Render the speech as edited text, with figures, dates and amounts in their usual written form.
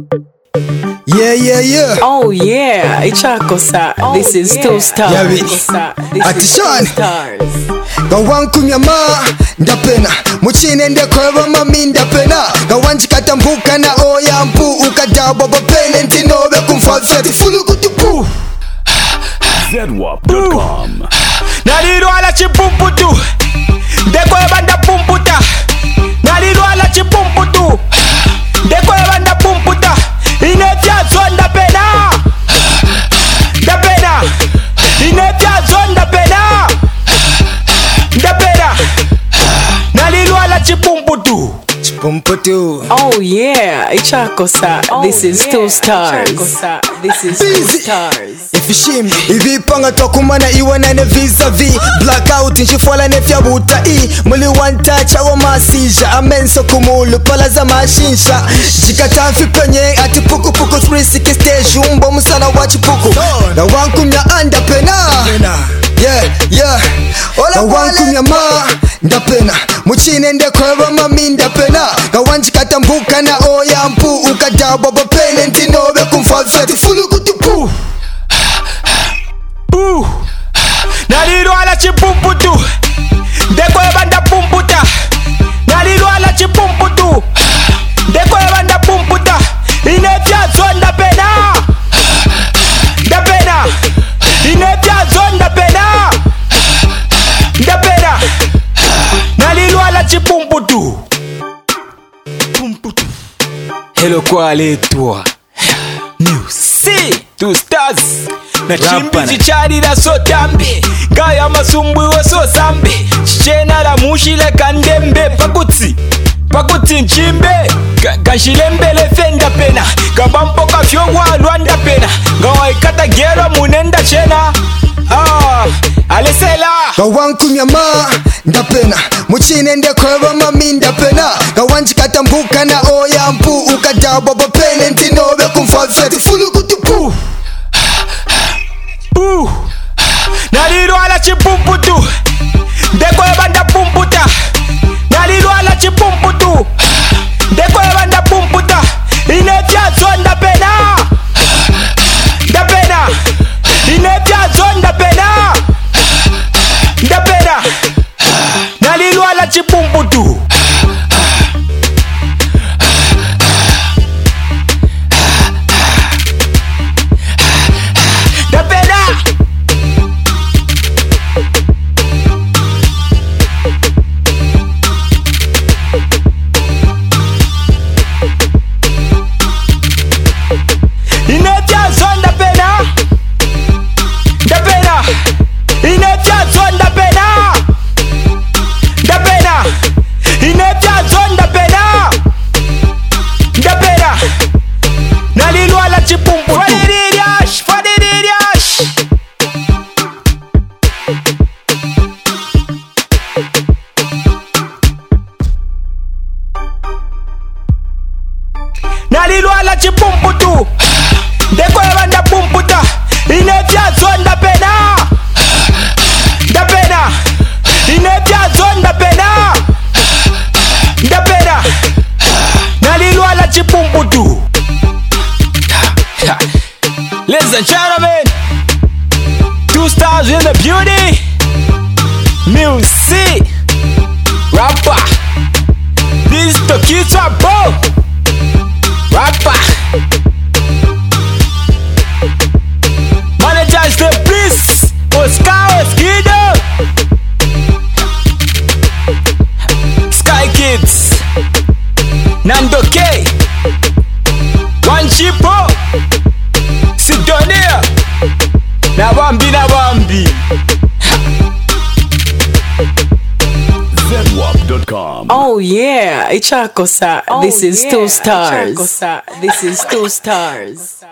Yeah. Oh yeah, ichakosa. This is Two Stars. Yeah, Atishon. Gawankunyama ndapena muchine ndekweba mami ndapena gawanjikatambuka na oyampu ukadabo bapene ntinobe kumfazeti fulukutupu ZWAP.com. Nalirwala chipumputu ndekweba ndapumputa. Nalirwala chipumputu ndekweba ndapumputa. Inefyazo ndapena ndapena. Inefyazo ndapena ndapena. Nalirwala chipumputu. Oh yeah, ichakosa. This is Two Stars. This is Two Stars. ifishimi ivipanga tokumana iwe nane vis-a-vis blackout nshifwala nefyabuta muli one touch awo masija amenso kumulu pala za mashinsha jikatamfi penye ati puku 360 stage umbo musala wa chipuku na wankumya andapena yeah ola wankumya ma ndapena muchine ndekweba mami ndapena gawanjikatambuka na oyampu ukadabo bapene ntinobe kumfazeti fulukutupu Nalirwala chipumputu ndekweba ndapumputa. Nalirwala chipumputu ndekweba ndapumputa. Inefyazo ndapena ndapena. Inefyazo ndapena ndapena. Nalirwala chipumputu. Hello kwa letwa Music Two Stars na chimbi chicharira so tambi gaya masumbwi we so sambi chichena la mushile kandembe pakuti nchimbe kanshilembele fenda pena kabampoka fyo walwanda pena gawaikata gero munenda chena alesela gawankunyama ndapena muchine ndekweba mami ndapena gawanjikatambuka na oyampu ukadabo bapene ntinobe kumfazeti fulukutupu Nalirwala chipumputu ndekweba ndapumputa. Nalirwala chipumputu ndekweba ndapumputa. Inefyazo ndapena ndapena. Inefyazo ndapena ndapena. Nalirwala chipumputu. Nalirwala chipumputu ndekweba ndapumputa. Inefyazo ndapena ndapena. Inefyazo ndapena ndapena. Nalirwala chipumputu. Ladies and gentlemen, Two Stars in the beauty. Music rapper. This is the kids are bro. Rapper. Managers the please Oscar Skido. Sky Kids Nando K One Chipo Sidonia Nawambi ZWAP.com. Oh yeah, ichakosa. This is Two Stars. This is Two Stars.